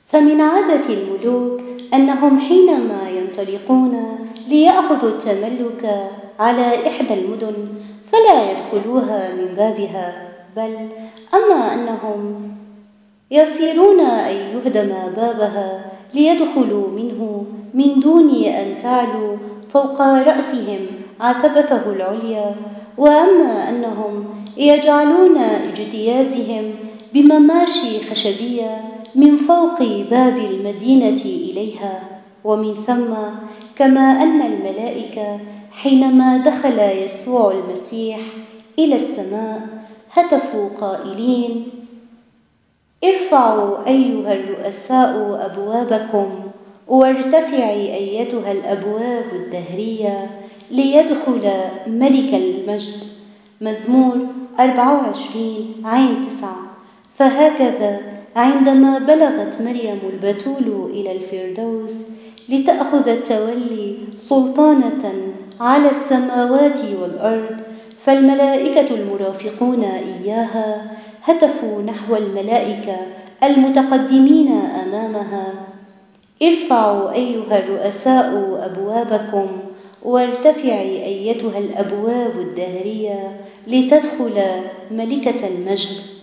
فمن عادة الملوك أنهم حينما ينطلقون ليأخذوا التملك على إحدى المدن فلا يدخلوها من بابها، بل أما أنهم يصيرون أن يهدم بابها ليدخلوا منه من دون أن تعلو فوق رأسهم عتبته العليا، وأما أنهم يجعلون اجتيازهم بمماشي خشبية من فوق باب المدينة إليها. ومن ثم كما أن الملائكة حينما دخل يسوع المسيح إلى السماء هتفوا قائلين: ارفعوا أيها الرؤساء أبوابكم وارتفعي أيتها الأبواب الدهرية ليدخل ملك المجد. مزمور 24 عين 9. فهكذا عندما بلغت مريم البتول إلى الفردوس لتأخذ التولي سلطانة على السماوات والأرض، فالملائكة المرافقون إياها هتفوا نحو الملائكة المتقدمين أمامها: ارفعوا أيها الرؤساء أبوابكم وارتفعي أيتها الأبواب الدهرية لتدخل ملكة المجد.